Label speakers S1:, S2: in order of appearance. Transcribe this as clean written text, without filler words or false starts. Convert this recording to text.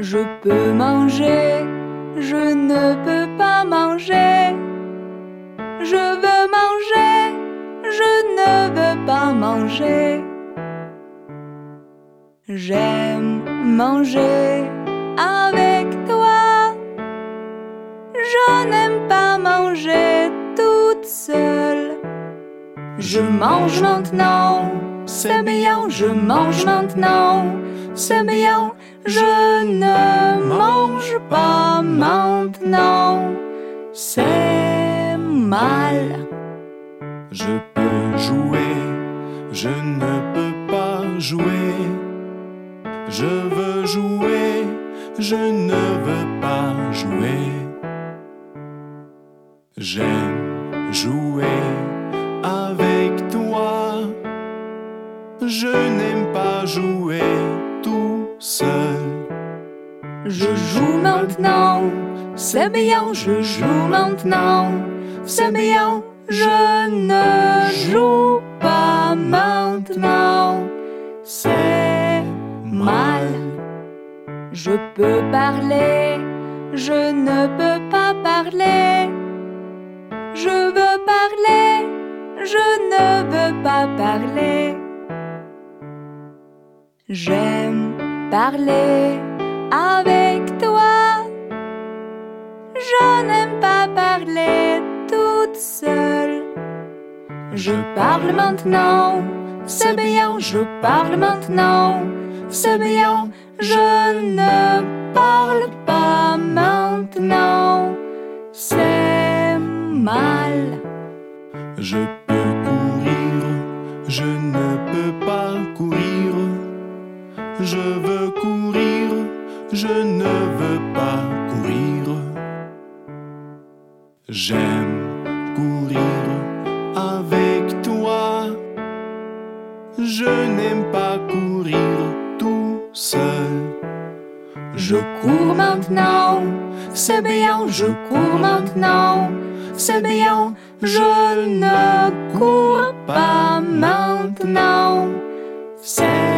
S1: Je peux manger, je ne peux pas manger. Je veux manger, je ne veux pas manger. J'aime manger avec toi. Je n'aime pas manger toute seule. Je mange maintenant, c'est bien, je mange maintenant, c'est bien. Je ne mange pas maintenant, c'est mal.
S2: Je peux jouer, je ne peux pas jouer. Je veux jouer, je ne veux pas jouer. J'aime jouer avec toi. Je n'aime pas jouer tout seul.
S1: Je joue maintenant, c'est bien, je joue maintenant, c'est bien. Je ne joue pas maintenant, c'est mal. Je peux parler, je ne peux pas parler. Je veux parler, je ne veux pas parler. J'aime parler avec toi. Je n'aime pas parler toute seule. Je parle maintenant, c'est bien, je parle maintenant, c'est bien. Je ne parle pas maintenant, c'est mal.
S2: Je peux courir, je ne peux pas courir. Je veux courir, je ne veux pas courir. J'aime courir avec toi. Je n'aime pas courir tout seul.
S1: Je cours maintenant, c'est bien, je cours maintenant, c'est bien. Je ne cours pas maintenant, c'est